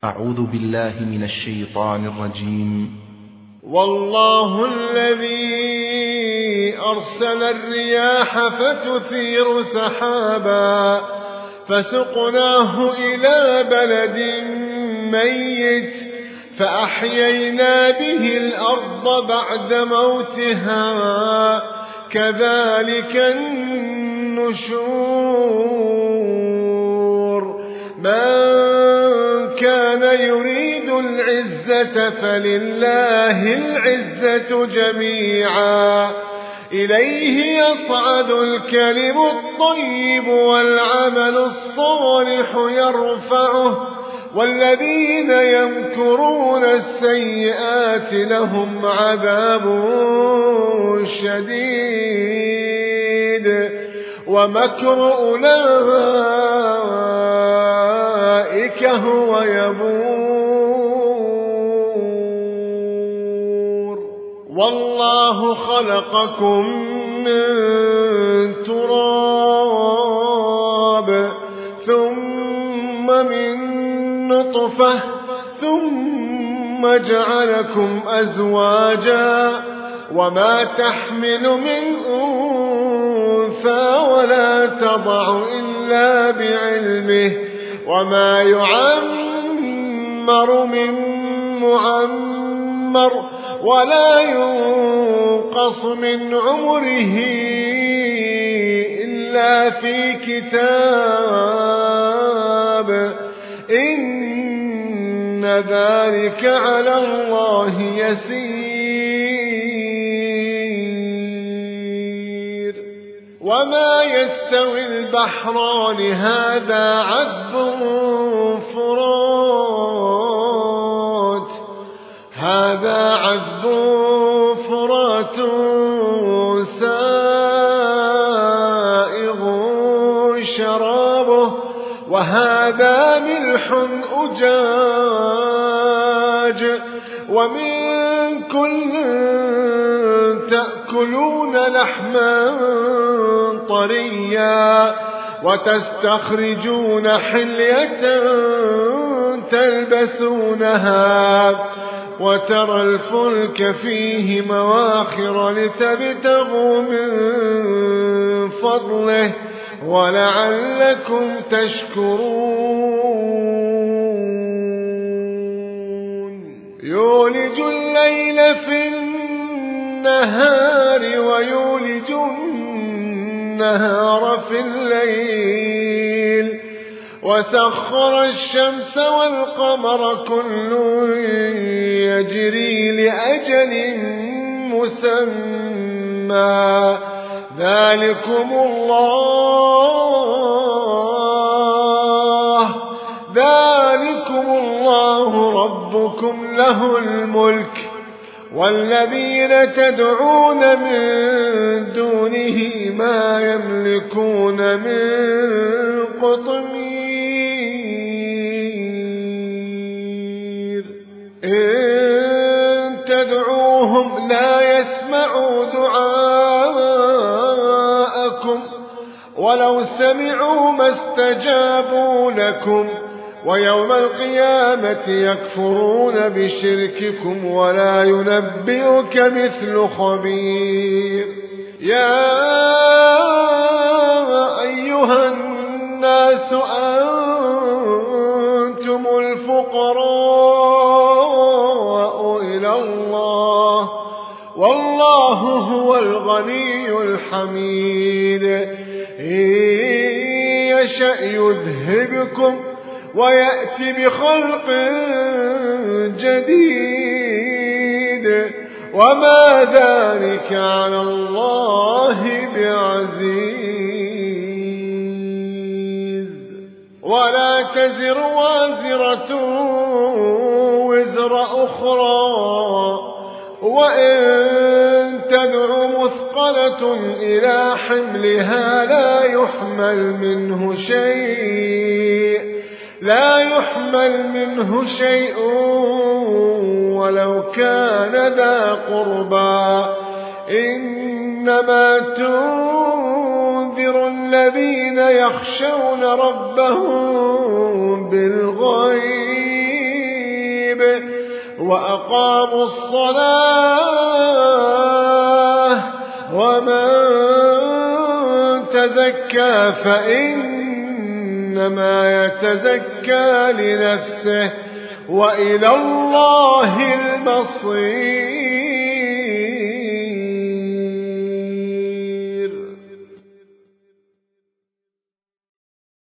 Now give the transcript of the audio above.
أعوذ بالله من الشيطان الرجيم. والله الذي أرسل الرياح فتثير سحابا فسقناه إلى بلد ميت فأحيينا به الأرض بعد موتها كذلك النشور. من كان يريد العزة فلله العزة جميعا إليه يصعد الكلم الطيب والعمل الصالح يرفعه والذين يمكرون السيئات لهم عذاب شديد ومكر أولئك هو يبور. والله خلقكم من تراب ثم من نطفة ثم جعلكم أزواجا وما تحمل من أنثى ولا تضع إلا بعلمه وما يعمر من معمر ولا ينقص من عمره إلا في كتاب إن ذلك على الله يسير. وما يستوي البحران هذا عذب فرات سائغ شرابه وهذا ملح أجاج ومن كل تأكلون لحما طريا وتستخرجون حلية تلبسونها وترى الفلك فيه مواخر لتبتغوا من فضله ولعلكم تشكرون. يولج الليل في النهار ويولج النهار في الليل وسخر الشمس والقمر كل يجري لأجل مسمى ذلكم الله ربكم له الملك والذين تدعون من دونه ما يملكون من قطمير. إن تدعوهم لا يسمعوا دعاءكم ولو سمعوا ما استجابوا لكم ويوم القيامة يكفرون بشرككم ولا ينبئك مثل خبير. يا أيها الناس أنتم الفقراء إلى الله والله هو الغني الحميد. إن يشأ يذهبكم ويأتي بخلق جديد وما ذلك على الله بعزيز. ولا تزر وازرة وزر أخرى وإن تدع مثقلة إلى حملها لا يحمل منه شيء ولو كان ذا قربى إنما تنذر الذين يخشون ربهم بالغيب وأقاموا الصلاة ومن تزكى فإنما يتزكى لنفسه وإلى الله المصير